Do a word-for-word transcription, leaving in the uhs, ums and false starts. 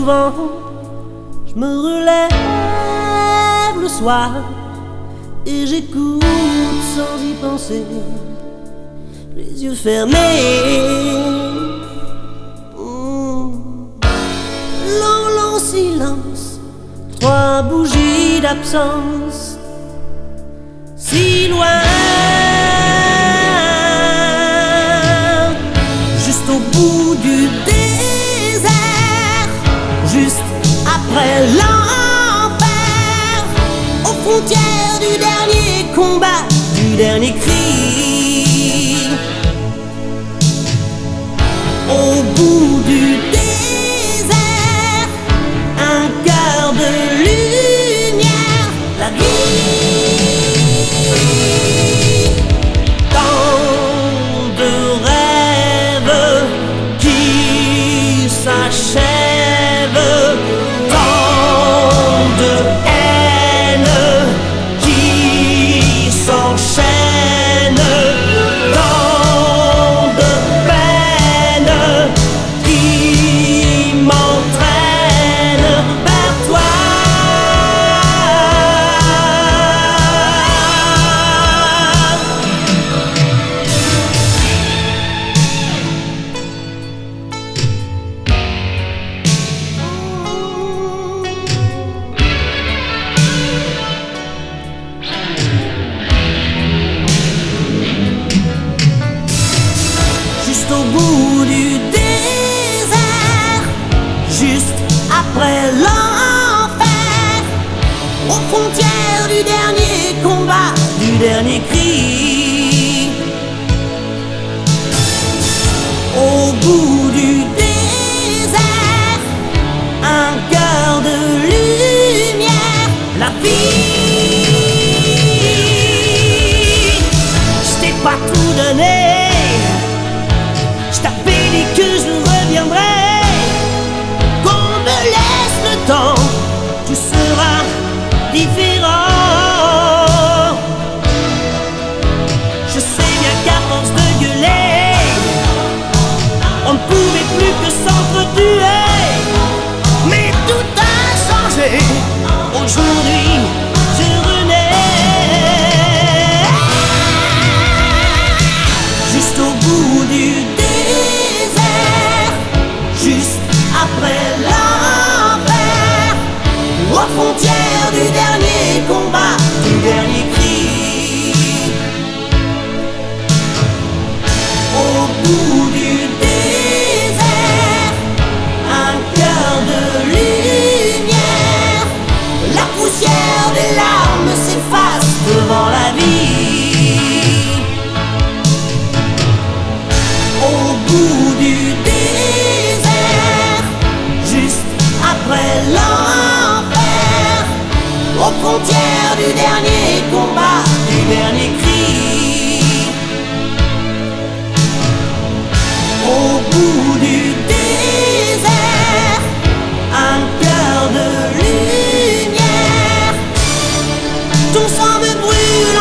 souvent, je me relève le soir et j'écoute sans y penser, les yeux fermés. Mmh. Long, long silence, trois bougies d'absence, si loin, juste au bout du désert, juste après l'enfer, aux frontières du dernier combat, du dernier cri, au bout du désert, un quart de lumière, la vie. Tant de rêves qui s'achèvent, tant de haine qui s'enchaîne, tant de peine qui m'entraîne vers toi. Juste au bout du désert, juste après l'enfer, aux frontières du dernier combat, du dernier cri, au bout du désert, un quart de lumière, la vie. Je t'ai pas tout donné, je t'avais dit que je reviendrais, qu'on me laisse le temps, tu seras différent. Je sais bien qu'à force de gueuler, on ne pouvait plus que s'entretuer, mais tout a changé, aujourd'hui je renais. Juste au bout du désert, juste après l'enfer, aux frontières du dernier combat, du dernier cri, au bout du désert, un quart de lumière, la poussière des larmes s'efface devant la vie. Au bout du désert, juste après l'enfer, aux frontières du dernier combat, du dernier cri, au bout du désert, un quart de lumière, ton sang me brûle